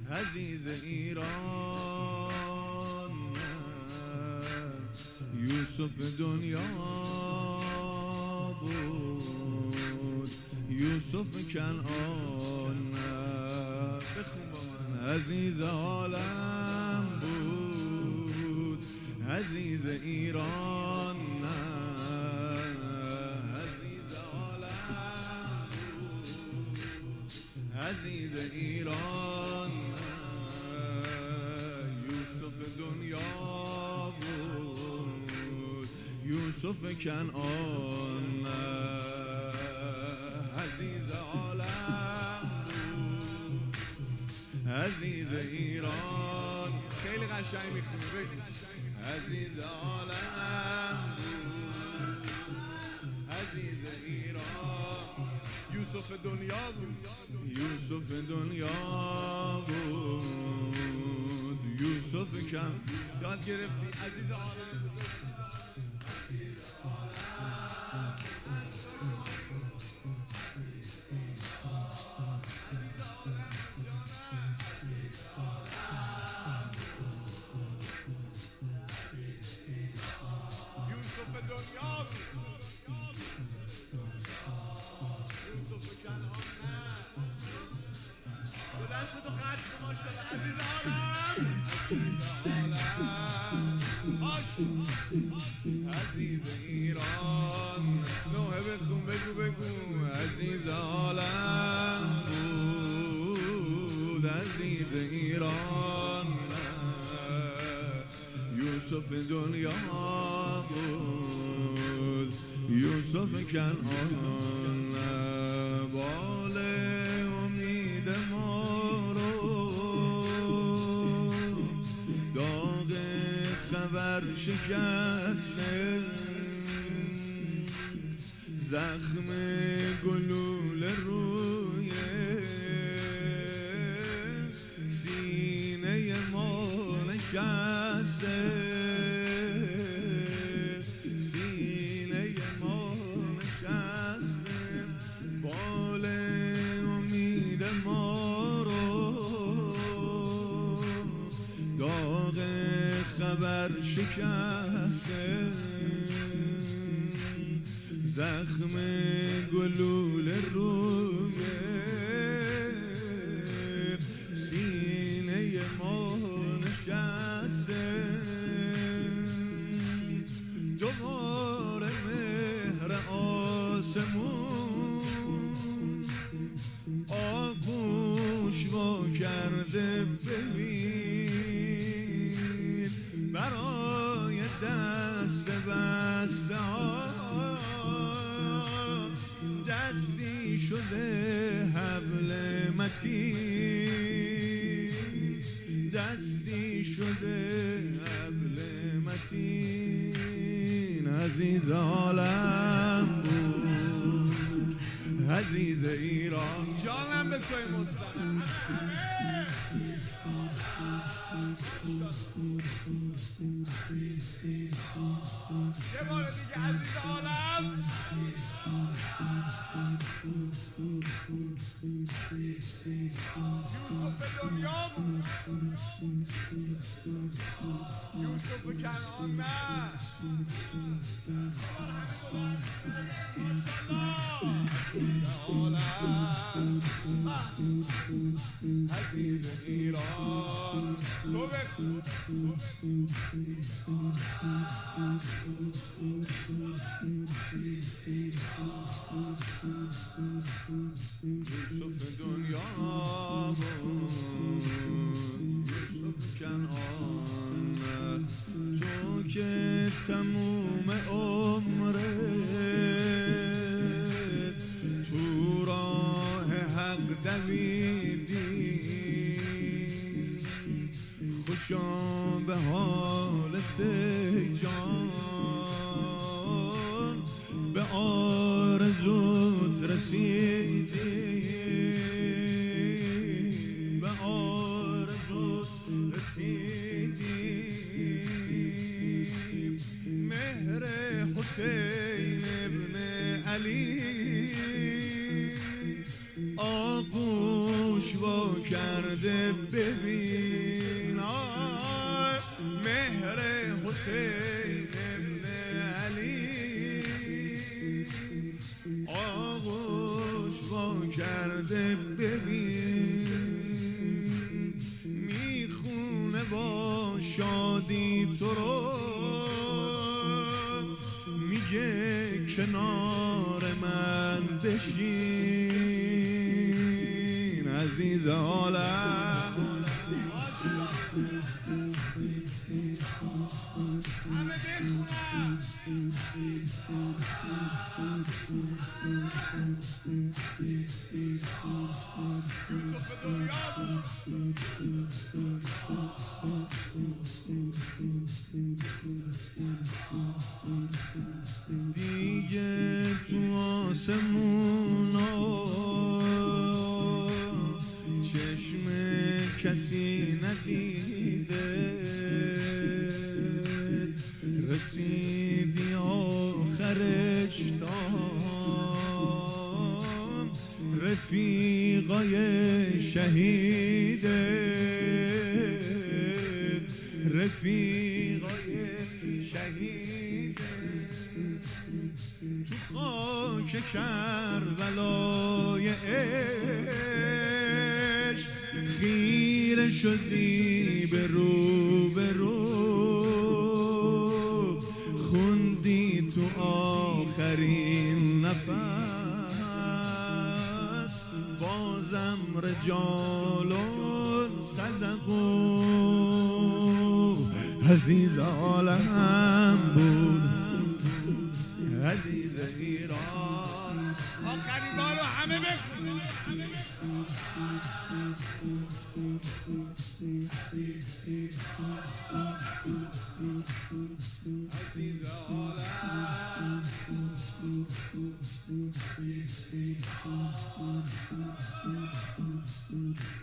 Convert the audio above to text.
عزیز ایران یوسف دنیا بود، یوسف کنعان بخون با من. عزیز عالم بود، عزیز ایران عزیز عالم بود، عزیز ایران یوسف دنیا بود، یوسف کنعان عزیز عالم بود، عزیز ایران. خیلی قشنگ میخونه بگید عزیز عالم بود، عزیز ایران یوسف دنیا بود، یوسف دنیا بود، یوسف کن یاد گرفتی عزیز عالم. یوسف دنیا یوسف کنعان بلند شد و خط ماشاءالله عزیز عالم عزیز ایران. نوحه بخون بگو عزیز عالم بود، عزیز ایران یوسف دنیا بود، یوسف کنعان. بال امید ما رو داغ خبر شکسته، زخم گلوله روی سینه ما نشسته، سینه ما نشسته. بال امید ما رو داغ خبر شکسته، زخم گلوله روی سینه ما نشسته. دوباره مهر آسمون آغوش وا کرده، ببین برای دست بسته ها دستی شده حبل متین، دستی شده حبل متین. عزیز عالم بود، عزیز ایران. جانم به توی مستند یه بار دیگه عزیز عالم. یوسف دنیا بود، یوسف کنعان نه عزیز ایران. تو بخون یوسف دنیا بود، یوسف کنعان. تو که تموم عمرت تو راه حق دویدی، خوشا به حالت جان، به آرزوت رسیدی، به آرزوت رسیدی. مهر حسین ابن علی آغوش وا کرد کرده ببین مهر حسین ابن علی آغوش وا کرده ببین میخونه با شادی تو رو میگه کنار من بشین عزیز عالم همه بخونم دیگه تو آسمونا چشم کسی ندیده رسیدی آخرش تام رفیقای شهیده رفیقای شهیده تو خاک کربلای عشق خیره شدی به رو به رو خوندی تو آخرین نفس بازم رجالون صدقو عزیز عالم بود عزیز ایران آخرین بارو همه بخونید عزیز عالم